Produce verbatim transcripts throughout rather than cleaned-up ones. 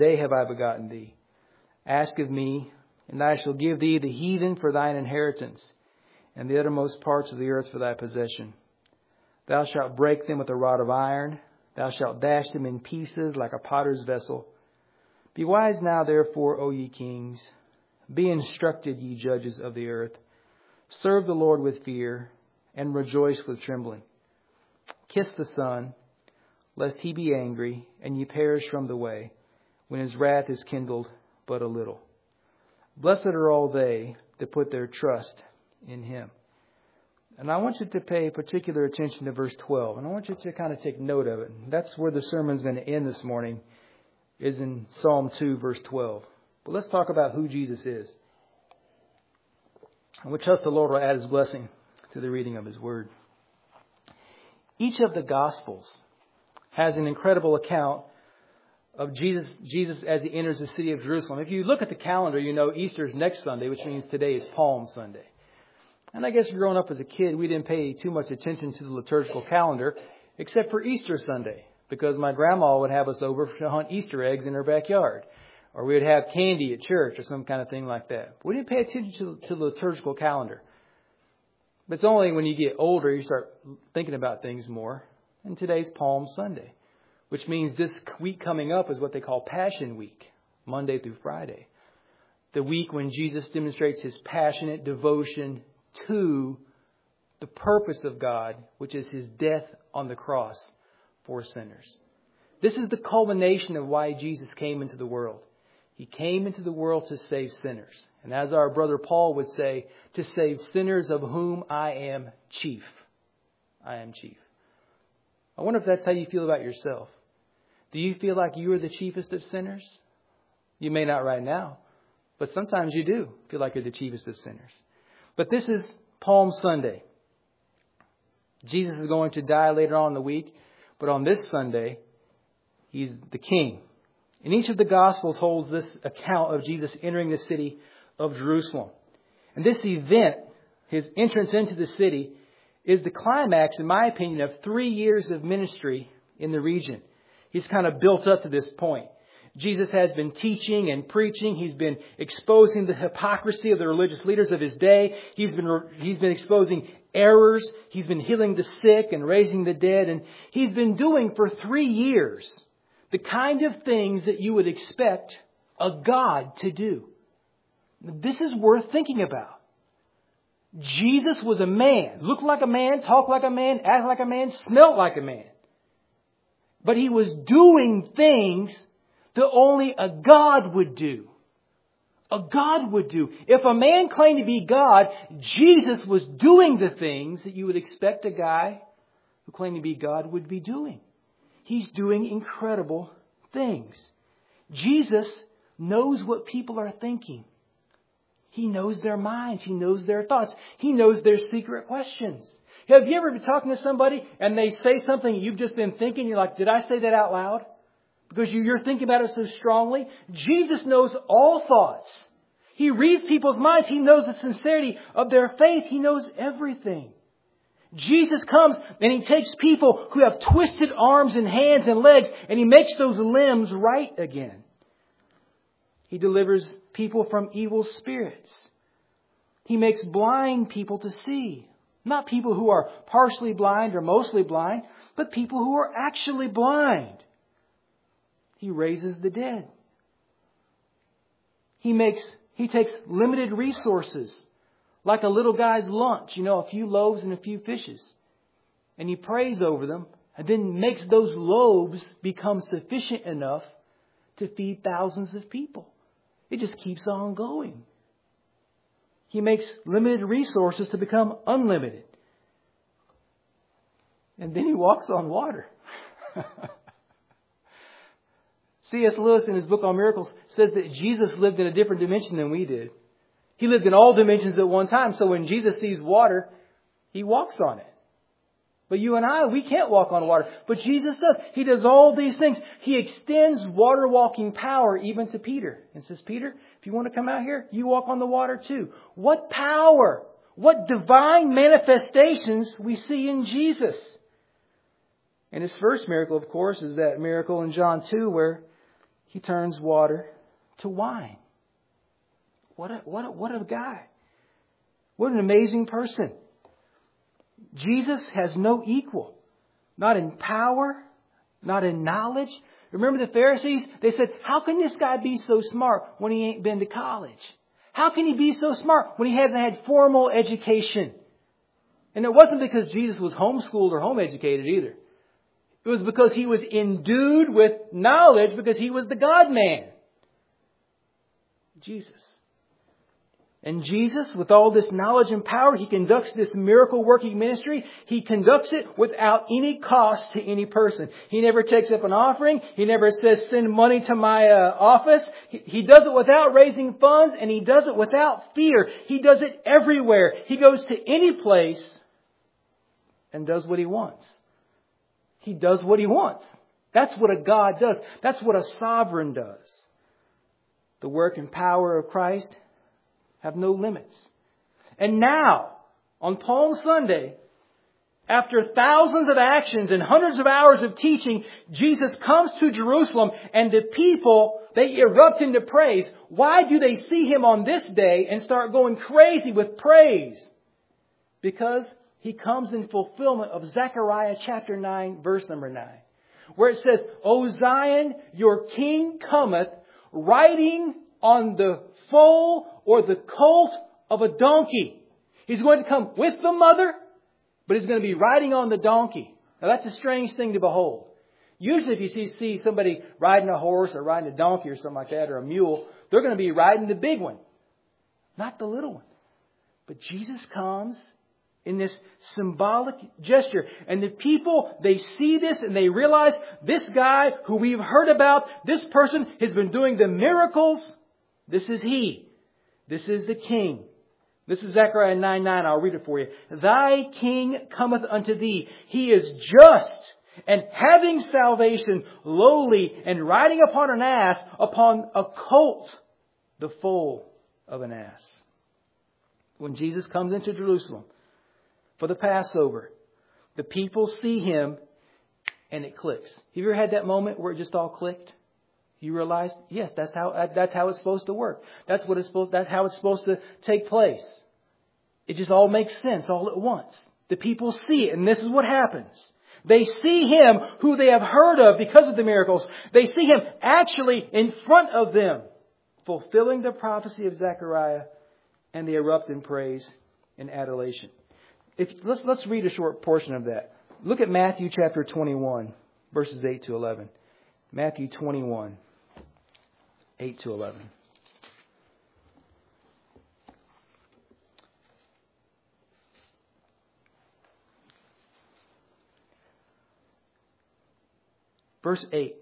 day have I begotten thee. Ask of me, and I shall give thee the heathen for thine inheritance, and the uttermost parts of the earth for thy possession. Thou shalt break them with a rod of iron. Thou shalt dash them in pieces like a potter's vessel. Be wise now, therefore, O ye kings. Be instructed, ye judges of the earth. Serve the Lord with fear, and rejoice with trembling. Kiss the Son, lest he be angry, and ye perish from the way, when his wrath is kindled but a little. Blessed are all they that put their trust in him. And I want you to pay particular attention to verse twelve. And I want you to kind of take note of it. That's where the sermon's going to end this morning, is in Psalm two, verse twelve. But let's talk about who Jesus is. And we trust the Lord will add his blessing to the reading of his word. Each of the Gospels has an incredible account of Jesus, Jesus as he enters the city of Jerusalem. If you look at the calendar, you know Easter is next Sunday, which means today is Palm Sunday. And I guess growing up as a kid, we didn't pay too much attention to the liturgical calendar, except for Easter Sunday, because my grandma would have us over to hunt Easter eggs in her backyard, or we would have candy at church or some kind of thing like that. We didn't pay attention to, to the liturgical calendar. But it's only when you get older you start thinking about things more. And today's Palm Sunday, which means this week coming up is what they call Passion Week, Monday through Friday. The week when Jesus demonstrates his passionate devotion to the purpose of God, which is his death on the cross for sinners. This is the culmination of why Jesus came into the world. He came into the world to save sinners. And as our brother Paul would say, to save sinners of whom I am chief. I am chief. I wonder if that's how you feel about yourself. Do you feel like you are the chiefest of sinners? You may not right now, but sometimes you do feel like you're the chiefest of sinners. But this is Palm Sunday. Jesus is going to die later on in the week, but on this Sunday, he's the king. And each of the Gospels holds this account of Jesus entering the city of Jerusalem. And this event, his entrance into the city, is the climax, in my opinion, of three years of ministry in the region. He's kind of built up to this point. Jesus has been teaching and preaching. He's been exposing the hypocrisy of the religious leaders of his day. He's been, he's been exposing errors. He's been healing the sick and raising the dead. And he's been doing for three years the kind of things that you would expect a God to do. This is worth thinking about. Jesus was a man, looked like a man, talked like a man, acted like a man, smelled like a man. But he was doing things that only a God would do. A God would do. If a man claimed to be God, Jesus was doing the things that you would expect a guy who claimed to be God would be doing. He's doing incredible things. Jesus knows what people are thinking. He knows their minds. He knows their thoughts. He knows their secret questions. Have you ever been talking to somebody and they say something you've just been thinking? You're like, did I say that out loud? Because you're thinking about it so strongly. Jesus knows all thoughts. He reads people's minds. He knows the sincerity of their faith. He knows everything. Jesus comes and he takes people who have twisted arms and hands and legs and he makes those limbs right again. He delivers people from evil spirits. He makes blind people to see. Not people who are partially blind or mostly blind, but people who are actually blind. He raises the dead. He makes, he takes limited resources, like a little guy's lunch, you know, a few loaves and a few fishes. And he prays over them and then makes those loaves become sufficient enough to feed thousands of people. It just keeps on going. He makes limited resources to become unlimited. And then he walks on water. C S Lewis in his book on miracles says that Jesus lived in a different dimension than we did. He lived in all dimensions at one time. So when Jesus sees water, he walks on it. But you and I, we can't walk on water. But Jesus does. He does all these things. He extends water walking power even to Peter. And says, Peter, if you want to come out here, you walk on the water too. What power, what divine manifestations we see in Jesus. And his first miracle, of course, is that miracle in John two where He turns water to wine. What a, what a, what a guy. What an amazing person. Jesus has no equal. Not in power, not in knowledge. Remember the Pharisees? They said, how can this guy be so smart when he ain't been to college? How can he be so smart when he hasn't had formal education? And it wasn't because Jesus was homeschooled or home educated either. It was because he was endued with knowledge because he was the God-man. Jesus. And Jesus, with all this knowledge and power, He conducts this miracle-working ministry. He conducts it without any cost to any person. He never takes up an offering. He never says, send money to my uh, office. He, he does it without raising funds, and He does it without fear. He does it everywhere. He goes to any place and does what He wants. He does what He wants. That's what a God does. That's what a sovereign does. The work and power of Christ have no limits. And now, on Palm Sunday, after thousands of actions and hundreds of hours of teaching, Jesus comes to Jerusalem and the people, they erupt into praise. Why do they see Him on this day and start going crazy with praise? Because He comes in fulfillment of Zechariah chapter nine, verse number nine, where it says, O Zion, your King cometh, riding on the foal or the colt of a donkey. He's going to come with the mother, but He's going to be riding on the donkey. Now that's a strange thing to behold. Usually if you see, see somebody riding a horse or riding a donkey or something like that, or a mule, they're going to be riding the big one, not the little one. But Jesus comes in this symbolic gesture. And the people, they see this and they realize this guy who we've heard about, this person has been doing the miracles. This is He. This is the King. This is Zechariah nine nine. I'll read it for you. Thy King cometh unto thee. He is just and having salvation, lowly and riding upon an ass, upon a colt, the foal of an ass. When Jesus comes into Jerusalem for the Passover, the people see Him and it clicks. Have you ever had that moment where it just all clicked? You realize, yes, that's how that's how it's supposed to work. That's what it's supposed. That's how it's supposed to take place. It just all makes sense all at once. The people see it, and this is what happens. They see Him who they have heard of because of the miracles. They see Him actually in front of them, fulfilling the prophecy of Zechariah, and they erupt in praise and adulation. If, let's let's read a short portion of that. Look at Matthew chapter twenty-one, verses eight to eleven. Matthew twenty-one. eight to eleven. Verse eight.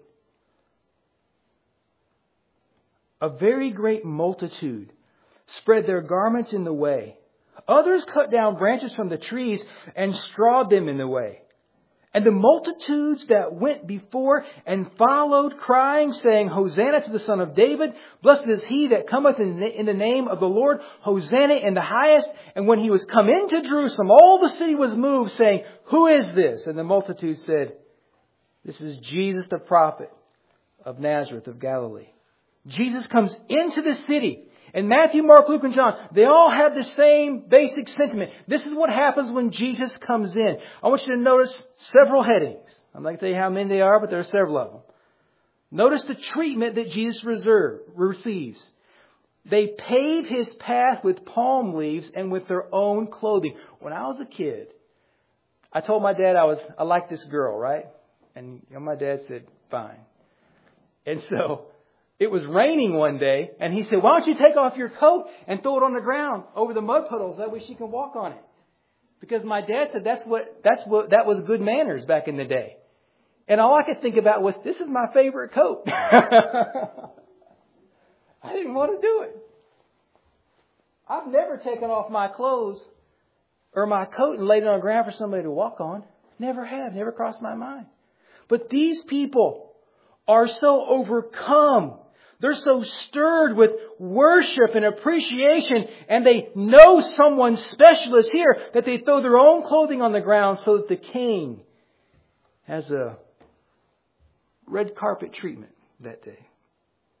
A very great multitude spread their garments in the way. Others cut down branches from the trees and strawed them in the way. And the multitudes that went before and followed, crying, saying, Hosanna to the Son of David. Blessed is He that cometh in the name of the Lord. Hosanna in the highest. And when He was come into Jerusalem, all the city was moved, saying, Who is this? And the multitude said, This is Jesus the prophet of Nazareth of Galilee. Jesus comes into the city. And Matthew, Mark, Luke, and John, they all have the same basic sentiment. This is what happens when Jesus comes in. I want you to notice several headings. I'm not going to tell you how many they are, but there are several of them. Notice the treatment that Jesus reserve, receives. They pave His path with palm leaves and with their own clothing. When I was a kid, I told my dad I was I liked this girl, right? And you know, my dad said, fine. And so it was raining one day, and he said, why don't you take off your coat and throw it on the ground over the mud puddles? That way she can walk on it. Because my dad said that's what that's what that was good manners back in the day. And all I could think about was, this is my favorite coat. I didn't want to do it. I've never taken off my clothes or my coat and laid it on the ground for somebody to walk on. Never have. Never crossed my mind. But these people are so overcome. They're so stirred with worship and appreciation, and they know someone special is here, that they throw their own clothing on the ground so that the King has a red carpet treatment that day.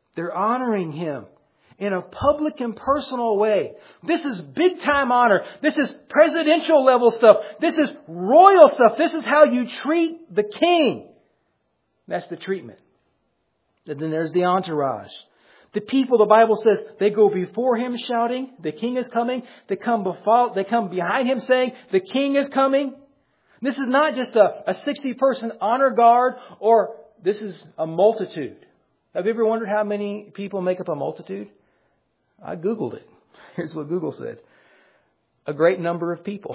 They're honoring Him in a public and personal way. This is big time honor. This is presidential level stuff. This is royal stuff. This is how you treat the king. That's the treatment. And then there's the entourage. The people, the Bible says, they go before Him shouting, the King is coming. They come before, they come behind Him saying, the King is coming. This is not just a, a sixty person honor guard, or this is a multitude. Have you ever wondered how many people make up a multitude? I Googled it. Here's what Google said. A great number of people.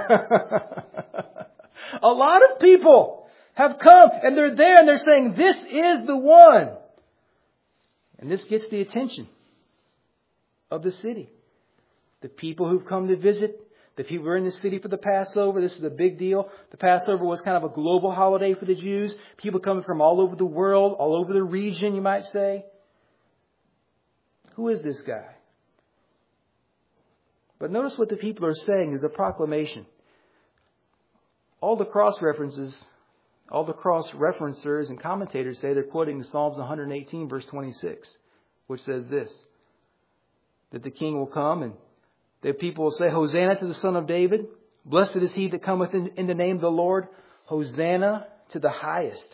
A lot of people have come and they're there and they're saying, this is the one. And this gets the attention of the city. The people who've come to visit, the people who are in the city for the Passover. This is a big deal. The Passover was kind of a global holiday for the Jews. People coming from all over the world, all over the region, you might say. Who is this guy? But notice what the people are saying is a proclamation. All the cross references, all the cross referencers and commentators say they're quoting Psalms one eighteen verse twenty-six, which says this, that the King will come and the people will say, Hosanna to the Son of David. Blessed is He that cometh in, in the name of the Lord. Hosanna to the highest.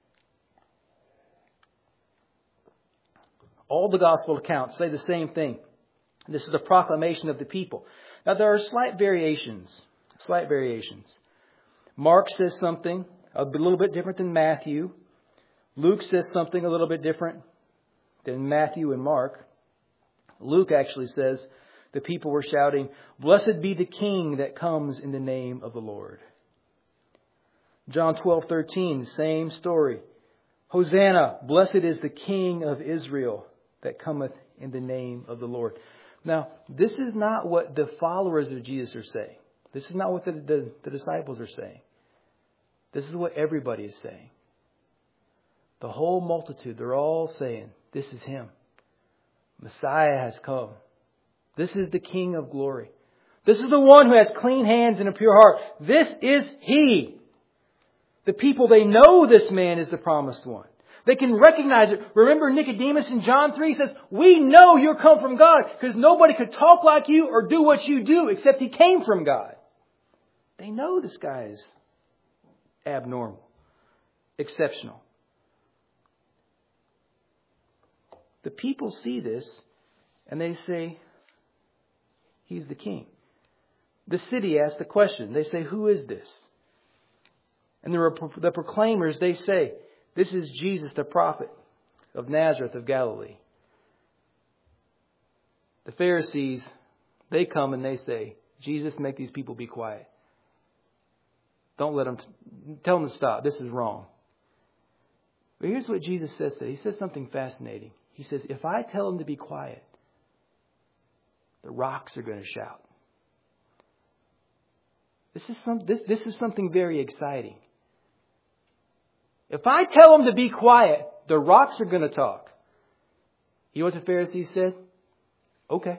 All the gospel accounts say the same thing. This is a proclamation of the people. Now there are slight variations. Slight variations. Mark says something a little bit different than Matthew. Luke says something a little bit different than Matthew and Mark. Luke actually says the people were shouting, Blessed be the King that comes in the name of the Lord. John twelve thirteen, same story. Hosanna, blessed is the King of Israel that cometh in the name of the Lord. Now, this is not what the followers of Jesus are saying. This is not what the, the, the disciples are saying. This is what everybody is saying. The whole multitude, they're all saying, this is Him. Messiah has come. This is the King of glory. This is the one who has clean hands and a pure heart. This is He. The people, they know this man is the promised one. They can recognize it. Remember Nicodemus in John three says, we know you come from God because nobody could talk like you or do what you do except He came from God. They know this guy is abnormal, exceptional. The people see this and they say, He's the King. The city asks the question. They say, who is this? And the, the proclaimers, they say, this is Jesus the prophet of Nazareth of Galilee. The Pharisees, they come and they say, Jesus, make these people be quiet. Don't let them, t- tell them to stop. This is wrong. But here's what Jesus says today. He says something fascinating. He says, if I tell them to be quiet, the rocks are going to shout. This is some, this, this is something very exciting. If I tell them to be quiet, the rocks are going to talk. You know what the Pharisees said? Okay.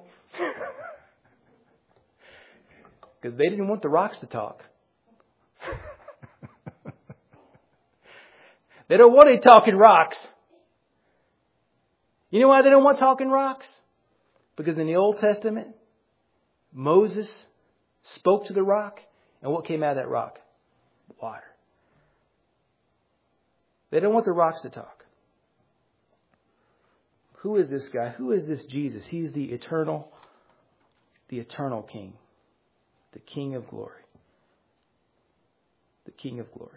Because they didn't want the rocks to talk. They don't want any talking rocks. You know why they don't want talking rocks? Because in the Old Testament, Moses spoke to the rock, and what came out of that rock? Water. They don't want the rocks to talk. Who is this guy? Who is this Jesus? He's the eternal, the eternal King. The King of glory. The King of glory.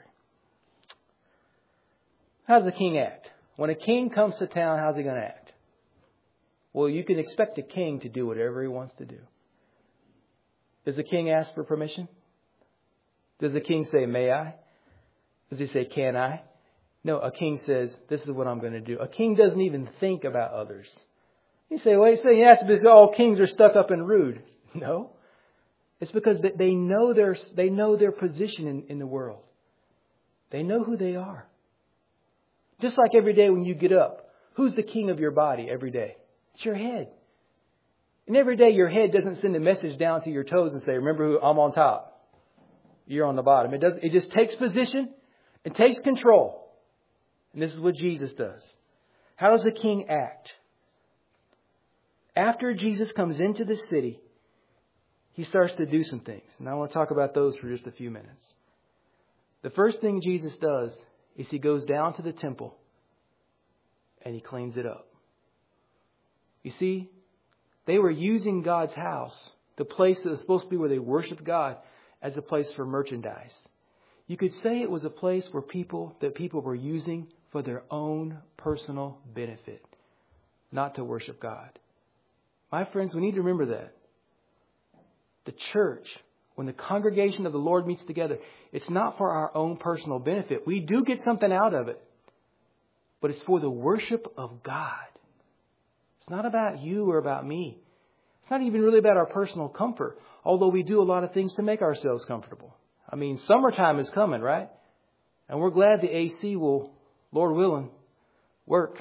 How does the king act? When a king comes to town, how's he going to act? Well, you can expect a king to do whatever he wants to do. Does the king ask for permission? Does the king say, may I? Does he say, can I? No, a king says, this is what I'm going to do. A king doesn't even think about others. You say, well, you say, yes, because all kings are stuck up and rude. No. It's because they know their, they know their position in, in the world. They know who they are. Just like every day when you get up, who's the king of your body every day? It's your head. And every day your head doesn't send a message down to your toes and say, remember who I'm on top. You're on the bottom. It does. It just takes position and takes control. And this is what Jesus does. How does a king act? After Jesus comes into the city, he starts to do some things. And I want to talk about those for just a few minutes. The first thing Jesus does is he goes down to the temple and he cleans it up. You see, they were using God's house, the place that was supposed to be where they worshiped God, as a place for merchandise. You could say it was a place where people that people were using for their own personal benefit, not to worship God. My friends, we need to remember that. The church, when the congregation of the Lord meets together, it's not for our own personal benefit. We do get something out of it, but it's for the worship of God. It's not about you or about me. It's not even really about our personal comfort, although we do a lot of things to make ourselves comfortable. I mean, summertime is coming, right? And we're glad the A C will, Lord willing, work.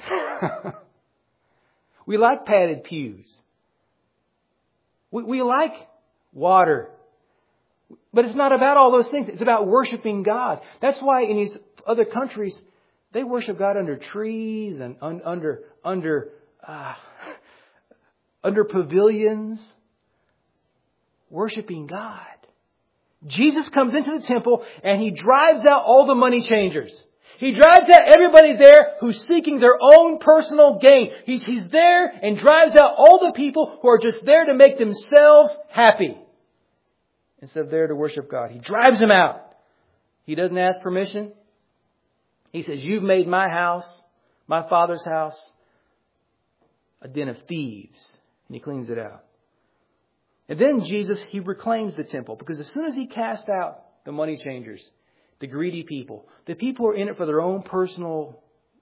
We like padded pews. We, we like water. But it's not about all those things. It's about worshiping God. That's why in these other countries, they worship God under trees and un, under under uh, under pavilions, worshiping God. Jesus comes into the temple and he drives out all the money changers. He drives out everybody there who's seeking their own personal gain. He's, he's there and drives out all the people who are just there to make themselves happy instead of there to worship God. He drives them out. He doesn't ask permission. He says, you've made my house, my Father's house, a den of thieves. And he cleans it out. And then Jesus, he reclaims the temple, because as soon as he cast out the money changers, the greedy people, the people who are in it for their own personal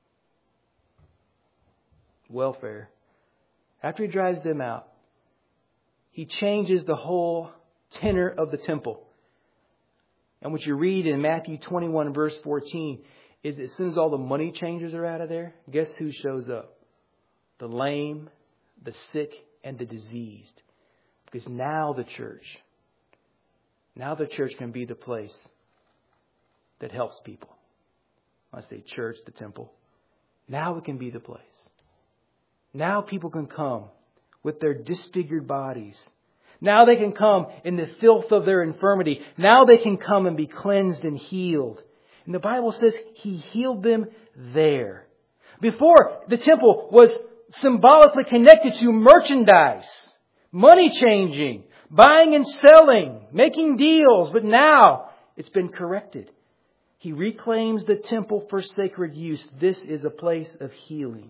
welfare, after he drives them out, he changes the whole tenor of the temple. And what you read in Matthew twenty-one verse fourteen is as soon as all the money changers are out of there, guess who shows up? The lame, the sick, and the diseased. Because now the church, now the church can be the place that helps people. I say church, the temple. Now it can be the place. Now people can come with their disfigured bodies. Now they can come in the filth of their infirmity. Now they can come and be cleansed and healed. And the Bible says he healed them there. Before, the temple was symbolically connected to merchandise, money changing, buying and selling, making deals. But now it's been corrected. He reclaims the temple for sacred use. This is a place of healing.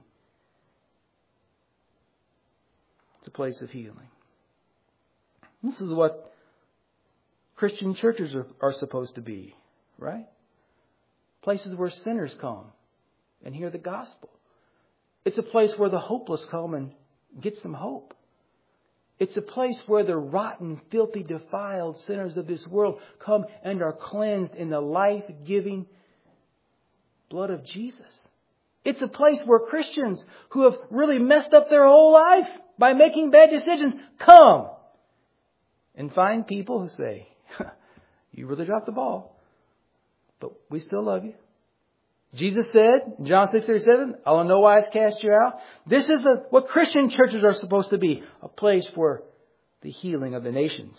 It's a place of healing. This is what Christian churches are, are supposed to be, right? Places where sinners come and hear the gospel. It's a place where the hopeless come and get some hope. It's a place where the rotten, filthy, defiled sinners of this world come and are cleansed in the life-giving blood of Jesus. It's a place where Christians who have really messed up their whole life by making bad decisions come and find people who say, you really dropped the ball, but we still love you. Jesus said, in John six thirty-seven, I'll in no wise cast you out. This is a, what Christian churches are supposed to be, a place for the healing of the nations.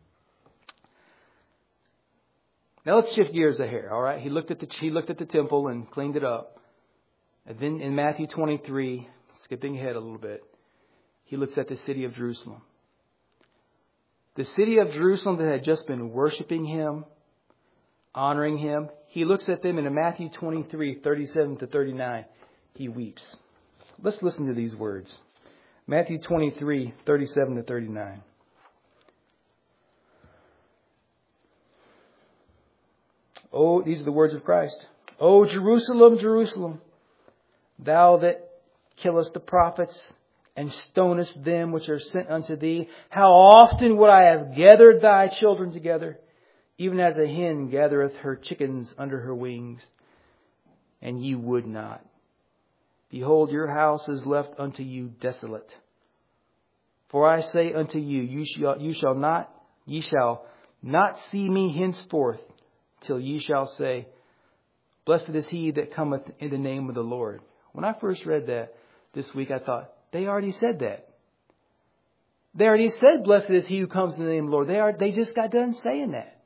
Now let's shift gears a hair, all right? He looked at the, he looked at the temple and cleaned it up. And then in Matthew twenty-three, skipping ahead a little bit, he looks at the city of Jerusalem. The city of Jerusalem that had just been worshiping him, honoring him. He looks at them in Matthew twenty-three, thirty-seven to thirty-nine. He weeps. Let's listen to these words. Matthew twenty-three, thirty-seven to thirty-nine. Oh, these are the words of Christ. O Jerusalem, Jerusalem, thou that killest the prophets and stonest them which are sent unto thee, how often would I have gathered thy children together, even as a hen gathereth her chickens under her wings, and ye would not. Behold, your house is left unto you desolate. For I say unto you, you shall, you shall not, ye shall not see me henceforth, till ye shall say, Blessed is he that cometh in the name of the Lord. When I first read that this week, I thought, they already said that. They already said, blessed is he who comes in the name of the Lord. They are, they just got done saying that.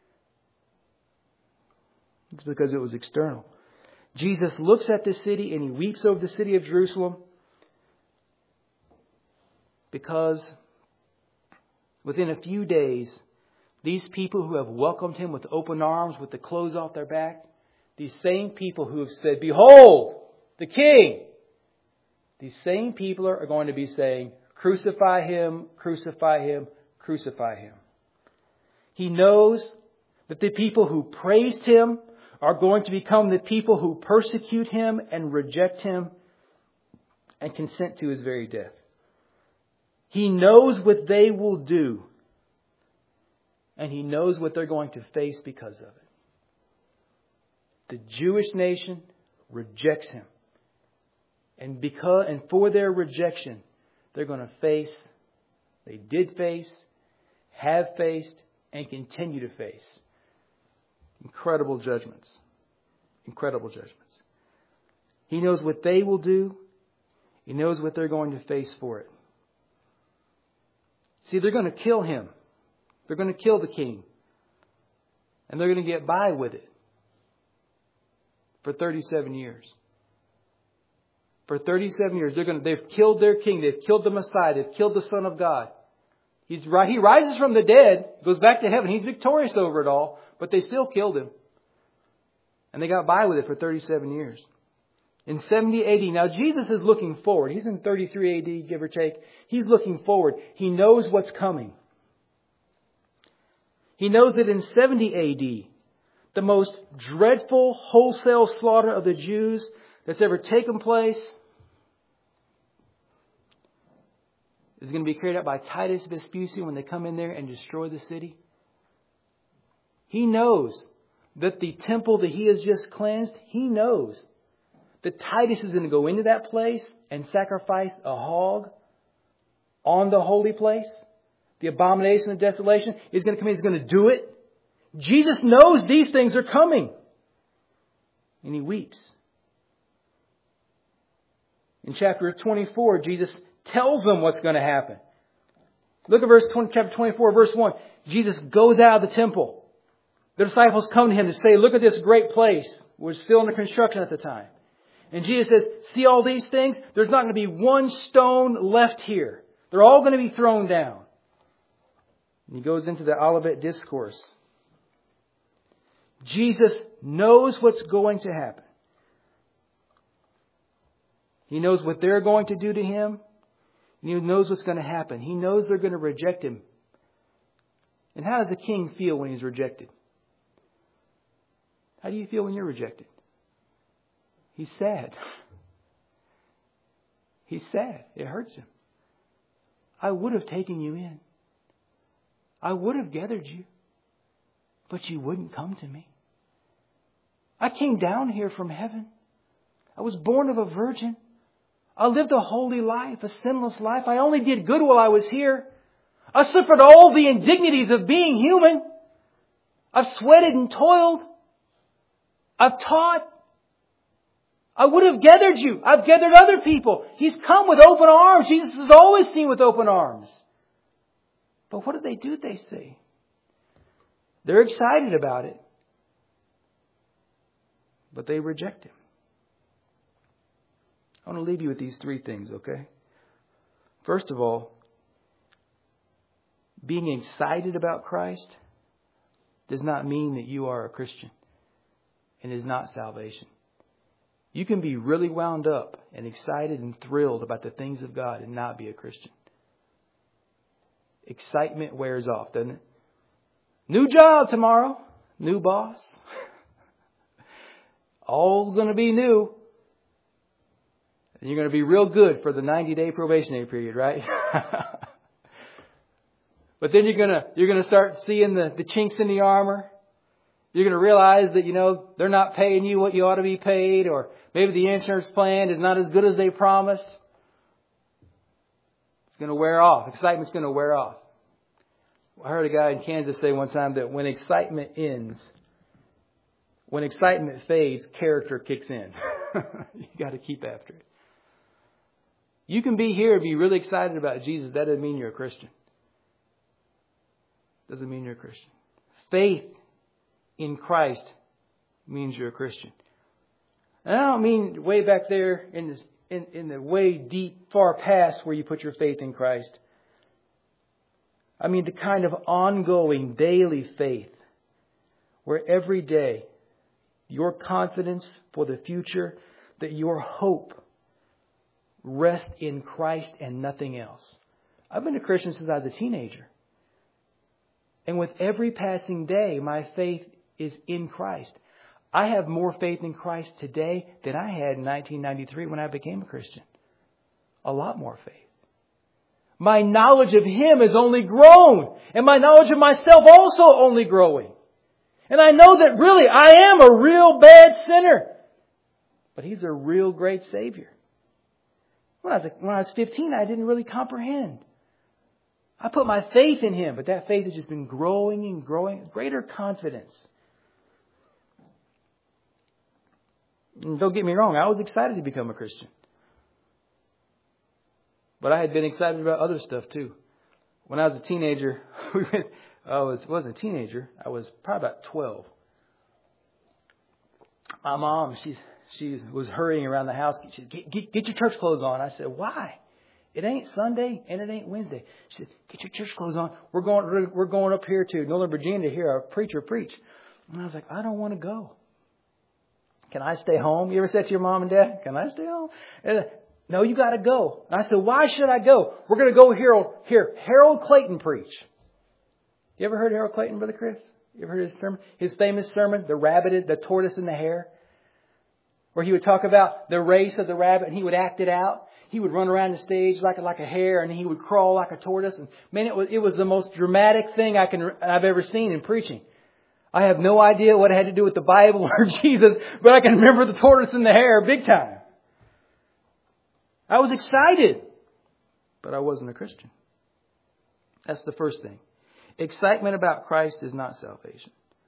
It's because it was external. Jesus looks at the city and he weeps over the city of Jerusalem because within a few days, these people who have welcomed him with open arms, with the clothes off their back, these same people who have said, behold, the King. These same people are going to be saying, crucify him, crucify him, crucify him. He knows that the people who praised him are going to become the people who persecute him and reject him and consent to his very death. He knows what they will do. And he knows what they're going to face because of it. The Jewish nation rejects him. And because and for their rejection, they're going to face, they did face, have faced, and continue to face incredible judgments. Incredible judgments. He knows what they will do. He knows what they're going to face for it. See, they're going to kill him. They're going to kill the king. And they're going to get by with it. For thirty-seven years. For thirty-seven years, they're going to, they've killed their king. They've killed the Messiah. They've killed the Son of God. He's right. He rises from the dead, goes back to heaven. He's victorious over it all, but they still killed him. And they got by with it for thirty-seven years. In seventy A D, now Jesus is looking forward. He's in thirty-three A D, give or take. He's looking forward. He knows what's coming. He knows that in seventy A D, the most dreadful wholesale slaughter of the Jews that's ever taken place is going to be carried out by Titus Vespasian when they come in there and destroy the city. He knows that the temple that he has just cleansed, he knows that Titus is going to go into that place and sacrifice a hog on the holy place. The abomination of desolation is going to come in. He's going to do it. Jesus knows these things are coming. And he weeps. In chapter twenty-four, Jesus tells them what's going to happen. Look at verse twenty, chapter twenty-four, verse one. Jesus goes out of the temple. The disciples come to him to say, look at this great place. It was still under construction at the time. And Jesus says, see all these things? There's not going to be one stone left here. They're all going to be thrown down. And he goes into the Olivet Discourse. Jesus knows what's going to happen. He knows what they're going to do to him. And he knows what's going to happen. He knows they're going to reject him. And how does a king feel when he's rejected? How do you feel when you're rejected? He's sad. He's sad. It hurts him. I would have taken you in. I would have gathered you. But you wouldn't come to me. I came down here from heaven. I was born of a virgin. I lived a holy life, a sinless life. I only did good while I was here. I suffered all the indignities of being human. I've sweated and toiled. I've taught. I would have gathered you. I've gathered other people. He's come with open arms. Jesus is always seen with open arms. But what do they do, they say? They're excited about it. But they reject him. I want to leave you with these three things, okay? First of all, being excited about Christ does not mean that you are a Christian and is not salvation. You can be really wound up and excited and thrilled about the things of God and not be a Christian. Excitement wears off, doesn't it? New job tomorrow. New boss. All going to be new. And you're going to be real good for the ninety-day probationary period, right? But then you're going to you're going to start seeing the, the chinks in the armor. You're going to realize that, you know, they're not paying you what you ought to be paid, or maybe the insurance plan is not as good as they promised. It's going to wear off. Excitement's going to wear off. I heard a guy in Kansas say one time that when excitement ends, when excitement fades, character kicks in. You got to keep after it. You can be here and be really excited about Jesus. That doesn't mean you're a Christian. Doesn't mean you're a Christian. Faith in Christ means you're a Christian. And I don't mean way back there in this, in, in the way deep, far past where you put your faith in Christ. I mean the kind of ongoing, daily faith where every day your confidence for the future, that your hope rests in Christ and nothing else. I've been a Christian since I was a teenager. And with every passing day, my faith is in Christ. I have more faith in Christ today than I had in nineteen ninety-three when I became a Christian. A lot more faith. My knowledge of Him has only grown. And my knowledge of myself also only growing. And I know that really I am a real bad sinner. But He's a real great Savior. When I was, when I was fifteen, I didn't really comprehend. I put my faith in Him, but that faith has just been growing and growing. Greater confidence. And don't get me wrong, I was excited to become a Christian. But I had been excited about other stuff too. When I was a teenager, we went, I was, wasn't a teenager, I was probably about twelve. My mom, she's, she was hurrying around the house. She said, get, get, get your church clothes on. I said, why? It ain't Sunday and it ain't Wednesday. She said, get your church clothes on. We're going, we're going up here to Northern Virginia to hear our preacher preach. And I was like, I don't want to go. Can I stay home? You ever said to your mom and dad, can I stay home? And, no, you got to go. And I said, why should I go? We're going to go hear, hear Harold Clayton preach. You ever heard Harold Clayton, Brother Chris? You ever heard his sermon? His famous sermon, The Rabbit, the Tortoise and the Hare, where he would talk about the race of the rabbit and he would act it out. He would run around the stage like a, like a hare and he would crawl like a tortoise. And man, it was, it was the most dramatic thing I can, I've ever seen in preaching. I have no idea what it had to do with the Bible or Jesus, but I can remember the tortoise and the hare big time. I was excited, but I wasn't a Christian. That's the first thing. Excitement about Christ is not salvation.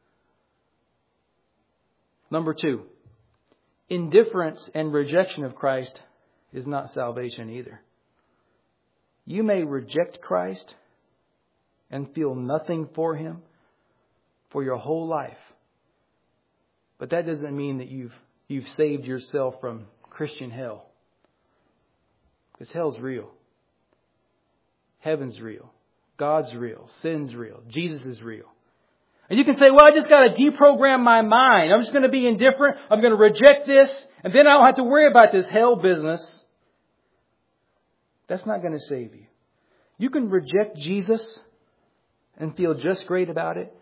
Number two, indifference and rejection of Christ is not salvation either. You may reject Christ and feel nothing for Him for your whole life. But that doesn't mean that you've you've saved yourself from Christian hell. Because hell's real. Heaven's real. God's real. Sin's real. Jesus is real. And you can say, well, I just got to deprogram my mind. I'm just going to be indifferent. I'm going to reject this. And then I don't have to worry about this hell business. That's not going to save you. You can reject Jesus and feel just great about it.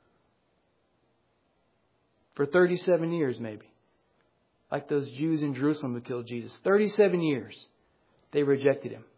For thirty-seven years, maybe. Like those Jews in Jerusalem who killed Jesus. thirty-seven years. They rejected Him.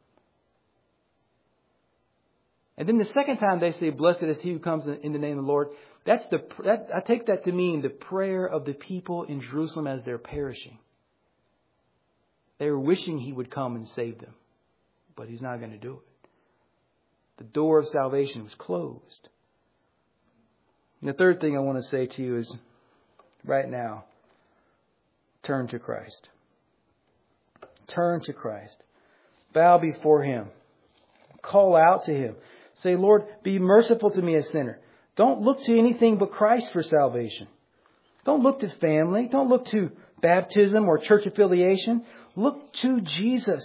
And then the second time they say, blessed is he who comes in the name of the Lord. That's the, that, I take that to mean the prayer of the people in Jerusalem as they're perishing. They were wishing He would come and save them. But He's not going to do it. The door of salvation was closed. And the third thing I want to say to you is, right now, turn to Christ. Turn to Christ. Bow before Him. Call out to Him. Say, Lord, be merciful to me, a sinner. Don't look to anything but Christ for salvation. Don't look to family. Don't look to baptism or church affiliation. Look to Jesus.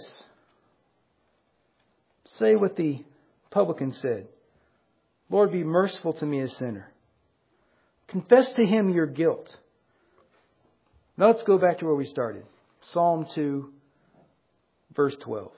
Say what the publican said. Lord, be merciful to me, a sinner. Confess to Him your guilt. Now let's go back to where we started. Psalm two, verse twelve.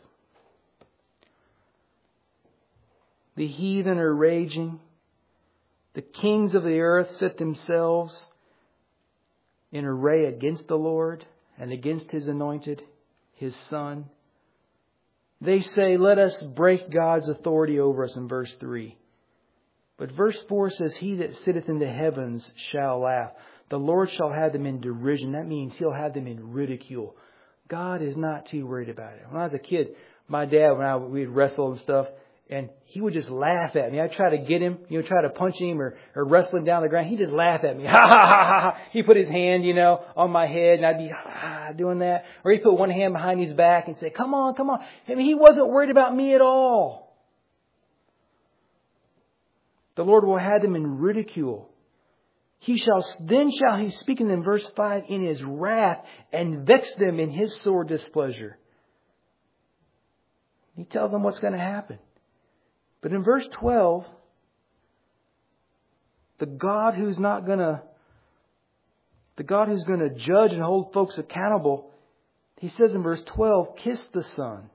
The heathen are raging. The kings of the earth set themselves in array against the Lord and against His anointed, His Son. They say, let us break God's authority over us in verse three. But verse four says, He that sitteth in the heavens shall laugh. The Lord shall have them in derision. That means He'll have them in ridicule. God is not too worried about it. When I was a kid, my dad, when I, we'd wrestle and stuff, And he would just laugh at me. I'd try to get him, you know, try to punch him or, or wrestle him down the ground. He'd just laugh at me. Ha ha ha ha ha. He'd put his hand, you know, on my head and I'd be ah, doing that. Or he'd put one hand behind his back and say, come on, come on. I mean, he wasn't worried about me at all. The Lord will have them in ridicule. He shall, then shall he, speaking in verse five, in his wrath and vex them in his sore displeasure. He tells them what's going to happen. But in verse twelve, the God who's not going to, the God who's going to judge and hold folks accountable, he says in verse twelve, kiss the Son,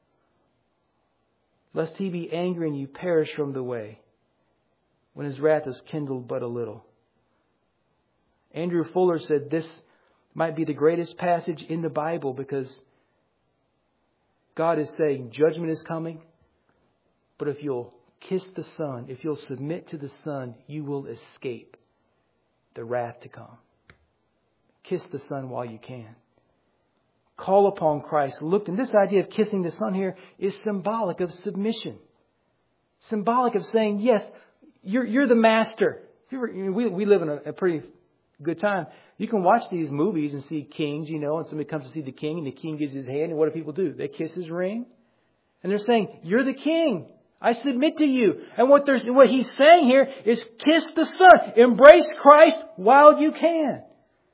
lest he be angry and you perish from the way, when his wrath is kindled but a little. Andrew Fuller said this might be the greatest passage in the Bible because God is saying judgment is coming. But if you'll kiss the Son, if you'll submit to the Son, you will escape the wrath to come. Kiss the Son while you can. Call upon Christ. Look, and this idea of kissing the Son here is symbolic of submission. Symbolic of saying, yes, you're, you're the master. We, we live in a, a pretty good time. You can watch these movies and see kings, you know, and somebody comes to see the king and the king gives his hand. And what do people do? They kiss his ring. And they're saying, you're the king. I submit to you. And what there's, what he's saying here is kiss the Son. Embrace Christ while you can.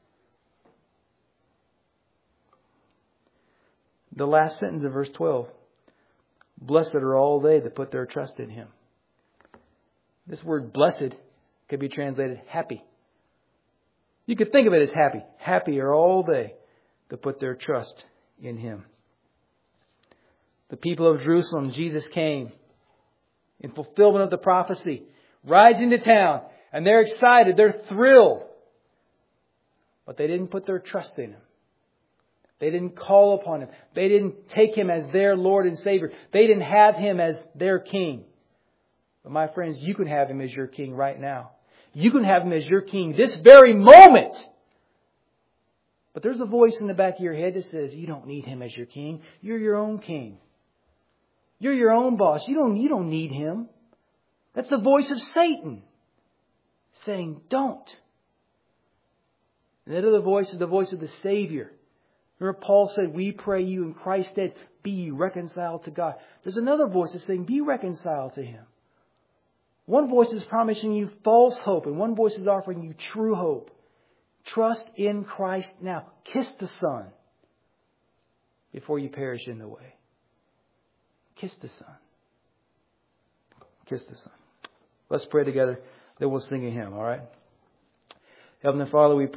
The last sentence of verse twelve. Blessed are all they that put their trust in Him. This word blessed could be translated happy. You could think of it as happy. Happy are all they that put their trust in Him. The people of Jerusalem, Jesus came in fulfillment of the prophecy, rides into town, and they're excited, they're thrilled. But they didn't put their trust in Him. They didn't call upon Him. They didn't take Him as their Lord and Savior. They didn't have Him as their King. But my friends, you can have Him as your King right now. You can have Him as your King this very moment. But there's a voice in the back of your head that says, you don't need Him as your King. You're your own King. You're your own boss. You don't, you don't need Him. That's the voice of Satan saying, don't. And the other voice is the voice of the Savior. Remember Paul said, we pray you in Christ's stead, be ye reconciled to God. There's another voice that's saying, be reconciled to Him. One voice is promising you false hope, and one voice is offering you true hope. Trust in Christ now. Kiss the Son before you perish in the way. Kiss the Son. Kiss the Son. Let's pray together. Then we'll sing a hymn, all right? Heavenly Father, we pray.